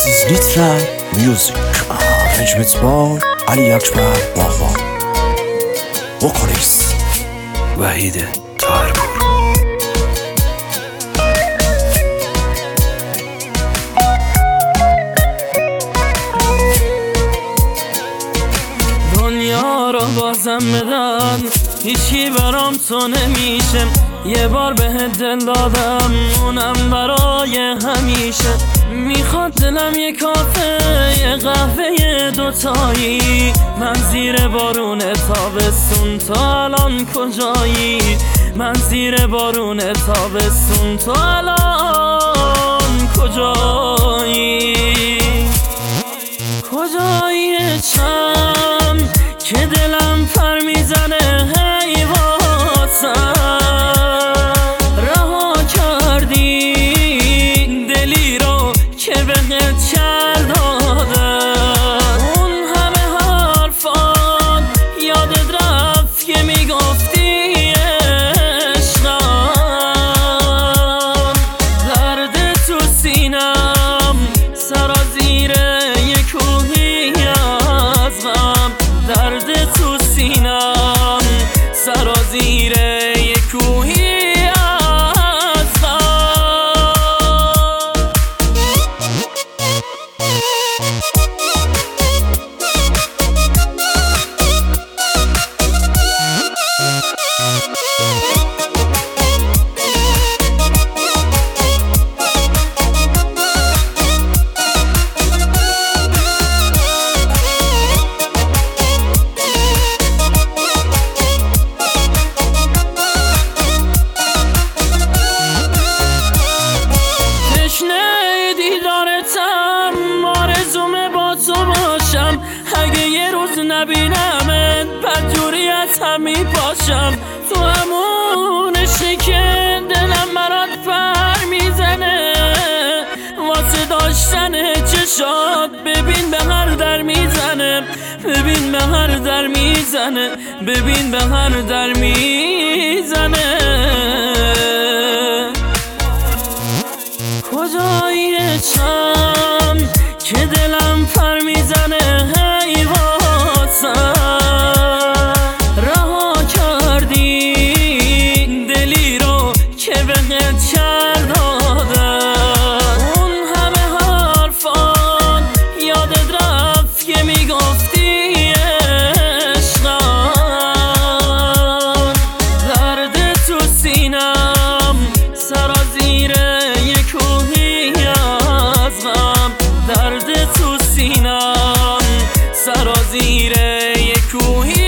This is literal music. Arrangements by Ali Akbar Baba. Vocalist وحید طاهرپور. دنیا رو بازم بدن هیچی برام تو نمیشه. یه بار بهت دل دادم اونم برای همیشه. میخواد دلم یه کافه یه قهوه دوتایی. من زیر بارون تابستون تو الان کجایی؟ من زیر بارون تابستون تو الان کجایی؟ کجایی چم که دلم پر میزنه هی واسم. رها کردی دلی رو که بهت چل دادم. اون همه حرفات یادت رفت که میگفتی عشقم. درد تو سینم سرازیر یک کوهی از غم. درد تو سینم سرازیر یک کوهی از غم. آرزومه با تو باشم. اگه یه روز نبینمت بدجوری از هم میپاشم. تو همون عشقی که دلم برات پر میزنه. واسه داشتن چشات ببین به هر در میزنه. ببین به هر در میزنه. ببین به هر در میزنه. کجایی چم که دلم پر میزنه هی واسم. رها کردی دلی رو که بهت چل دادم. اون همه حرفات یادت رفت که میگفتی عشقم. درد تو سینم سرازیر یک کوهی از غم. درد تو سینم سرازیر یک کوهی